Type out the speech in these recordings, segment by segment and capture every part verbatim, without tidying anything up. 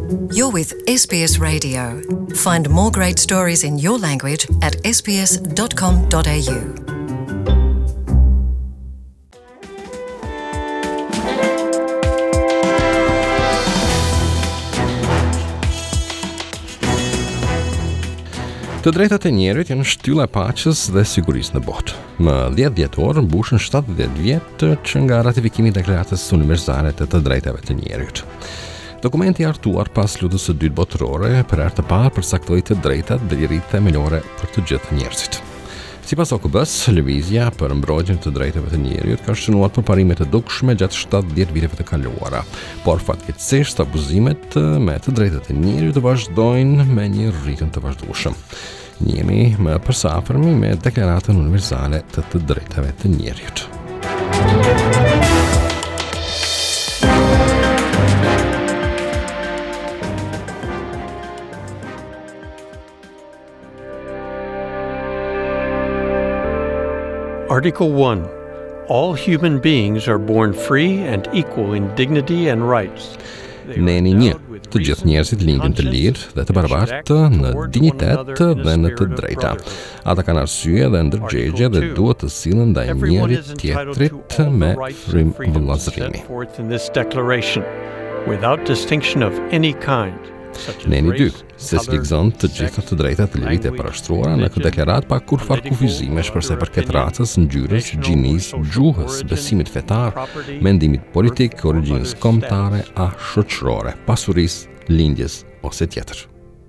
You're with S B S Radio. Find more great stories in your language at s b s dot com dot a u. Të drejtat e njerit janë shtylla e paqes dhe sigurisë në botë. Më dhjetë dhjetor mbushën shtatëdhjetë vjet që nga ratifikimi i Deklaratës Universale të të drejtave të njerit. Dokumenti i hartuar pas luftës së dytë botërore për herë të parë përcaktoi të drejtat dhe liritë themelore për të gjithë njerëzit. Sipas O K B-s, lëvizja për mbrojtjen të drejtave të njerit ka shënuar përparime të dukshme gjatë shtatëdhjetë viteve të kaluara, por fatkeqësisht abuzimet me të drejtat e njerit vazhdojnë me një ritëm të vazhdueshëm. Jemi më përsapërmi me Deklaratën Universale të të drejtave të njerit. Article one. All human beings are born free and equal in dignity and rights. Neni një, të gjithë njerëzit lindin të lirë dhe të barabartë në dinjitet dhe në të drejta. Ata kanë arsye dhe ndërgjegje dhe duhet të sillen ndaj njërit tjetrit me frym vëllazërimi. Without distinction of any kind. Neni dy, se sigurizon të gjitha të drejtat të lirit e parashtruara në këtë deklarat pa kur far kufizime shpërse përket racës, ngjyrës, gjinisë, gjuhës, besimit fetar, mendimit politik, origjinës kombëtare a shoqërore, pasurisë, lindjes ose tjetër.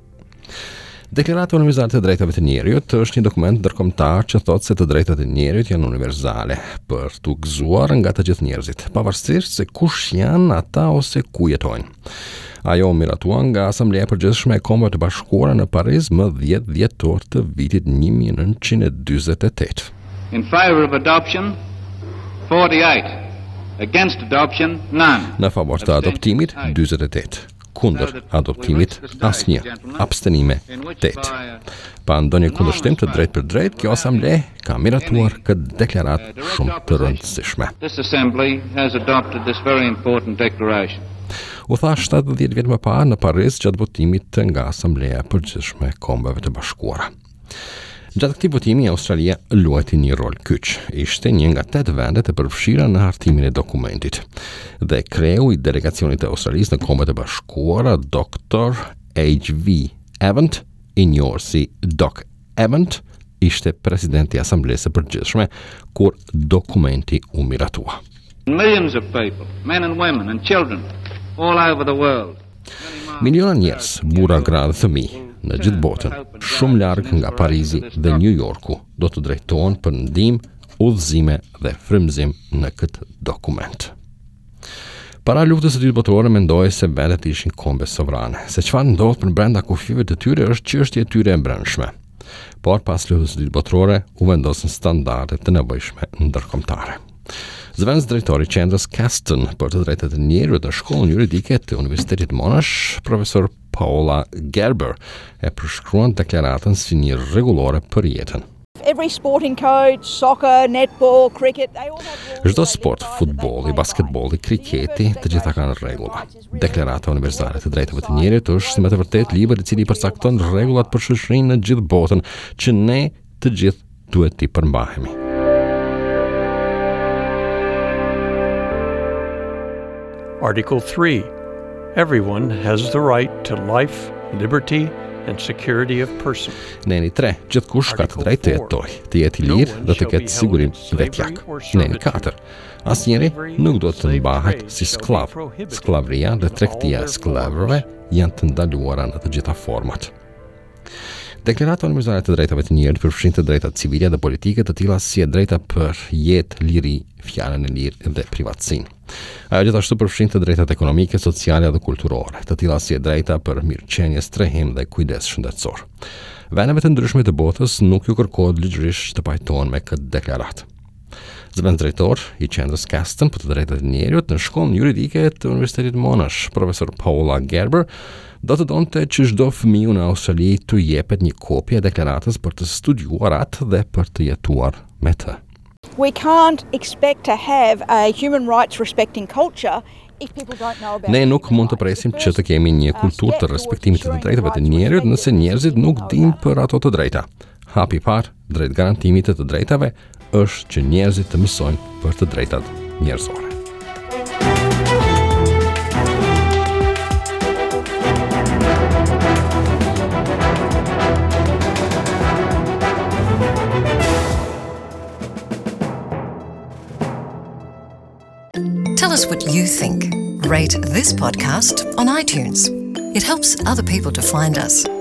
Deklarata Universale të drejtave të njerit është një dokument ndërkombëtar që thotë se të drejtat e njerit janë universale për t'u gëzuar nga të gjithë njerëzit, pavarësisht se kush janë ata ose ku jetojnë. Ajo miratuan nga Asambleja e Përgjithshme e Kombeve të Bashkuara në Paris më dhjetë dhjetor të vitit një mijë nëntëqind e dyzet e tetë. In favor of adoption, forty-eight. Against adoption, none. Në favor të adoptimit, dyzet e tetë. Kundër adoptimit, asnjë. Abstenime, tetë. Pa ndonjë kundërshtim të drejtë për drejtë, kjo asamble ka miratuar këtë deklaratë shumë të rëndësishme. This assembly has adopted this very important declaration. U tha shtatëdhjetë vjet më parë në Paris gjatë votimit nga Asambleja e Përgjithshme e Kombeve të Bashkuara. Gjatë këtij votimi Australia luajti një rol kyç. Ishte një nga tetë vendet e përfshira në hartimin e dokumentit. Dhe kreu i delegacionit të Australisë në Kombet e Bashkuara, doktor H V Evans, i njohur si Doc Evans, ishte presidenti i Asamblesë së Përgjithshme kur dokumenti u miratua. Millions of people, men and women and children all over the world. Miliona njerëz, burra, gra dhe fëmijë në gjithë botën, shumë larg nga Parizi dhe New Yorku, do të drejtohen për ndihmë, udhëzime dhe frymëzim në këtë dokument. Para luftës së dytë botërore mendoj se vendet ishin kombe sovrane, se çfarë ndodh për brenda kufive të tyre është çështje e tyre e brendshme. Por pas luftës së dytë botërore u vendosën standarde të nevojshme ndërkombëtare. Zëvendës drejtori i qendrës Caston për të drejtat e njerit në shkollën juridike të Universitetit Monash, profesor Paula Gerber, e përshkruan deklaratën si një rregullore për jetën. Every sporting code, soccer, netball, cricket, they all have Çdo sport, futbolli, basketbolli, kriketi, të gjitha kanë rregulla. Deklarata Universale të drejtave të njerit është me të vërtetë libër i cili përcakton rregullat për shoqërinë në gjithë botën që ne të gjithë duhet t'i përmbahemi. Article three. Everyone has the right to life, liberty, and security of person. Neni tre. Gjithkush ka të drejtë të jetojë, të jetë i lirë dhe të ketë sigurim vetjak. Neni katër. Asnjëri nuk do të mbahet si sklav. Sklavëria dhe tregtia e sklavëve janë të ndaluara në të gjitha format. Deklarata Universale të drejtave të njerit përfshin të drejtat civile dhe politike të tilla si e drejta për jetë, liri, fjalën e lirë dhe privatësinë. Ajo gjithashtu përfshin të drejtat ekonomike, sociale dhe kulturore, të tilla si e drejta për mirëqenie, strehim dhe kujdes shëndetësor. Vendeve të ndryshme të botës nuk ju kërkohet ligjërisht të pajtohen me këtë deklaratë. Zëvendës drejtor i qendrës Caston për të drejtat e njerit në shkollën juridike të Universitetit Monash, profesor Paula Gerber, do të donte që çdo fëmijë në Australi të jepet një kopje e deklaratës për të studiuar atë dhe për të jetuar me të. We can't expect to have a human rights respecting culture if people don't know about Ne human nuk mund të rights, presim the që të first, kemi një uh, kulturë të step respektimit të towards drejtave të ensuring the njerëzit rights nëse of njerëzit people nuk know dinë about. për ato të drejta. Hapi i parë drejt garantimit të të drejtave është që njerëzit të mësojnë për të drejtat njerëzore. Tell us what you think. Rate this podcast on iTunes. It helps other people to find us.